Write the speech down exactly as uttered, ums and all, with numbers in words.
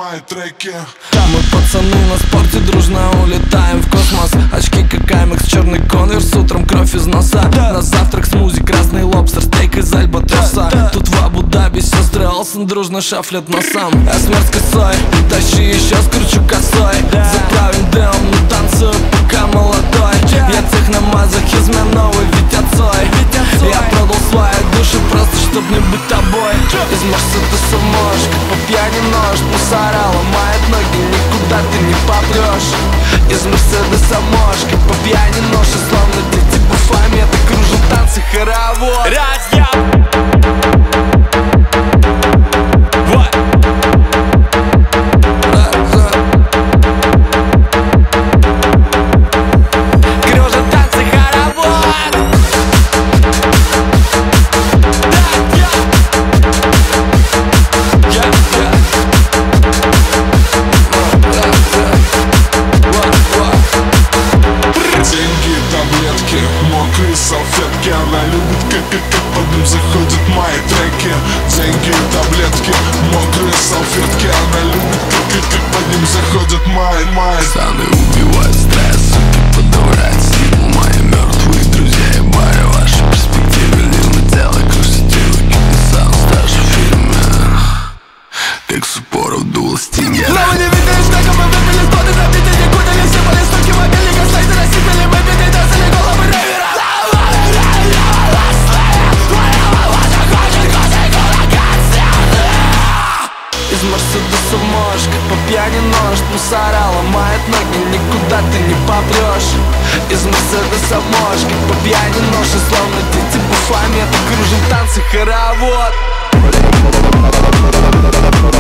мои треки. Мы пацаны на спорте дружно улетаем в космос. Очки как аймакс, черный конверс, утром кровь из носа. На завтрак смузи, красный лобстер, стейк из альбатроса. Тут в Абу-Даби сестры Олсен дружно шафлят носам. Я смерть с косой, тащи еще скручу косой. Заправим дымом, но танцую пока молодой. Я техномазохизм, я новый Витя Цой. Я продал свои души просто чтоб не быть тобой. Из Мерседеса можешь, как по пьяни нож. Мусора ломает ноги, никуда ты не попрешь. Из Мерседеса можешь, как по пьяни нож. И словно дети по фометы кружат танцы хоровод. Разъем! Вот! Кружат танцы хоровод! Деньги, таблетки, мокрые салфетки. Она любит, как, как, как под ним заходят мои треки. Деньги, таблетки, мокрые салфетки. Она любит, как, как, как под ним заходят мои, мои. Станы убивают стресс, суки подавляют силу. Мои мертвые друзья и бары, ваши перспективы. Лирное тело, красивый кинесанс, даже в фильме как Супоров дул стиге. Но вы не видели, что мы выпили стоны, забиты, не кутали, сыпали стуки мобильника, слайды, рассыпали, мы беды, дозали головы рейвера. Из Мерседеса можешь, как по пьяни нож. Мусора ломает ноги, никуда ты не попрешь. Из Мерседеса можешь, как по пьяни нож. И словно дети по фометы кружим танцы хоровод.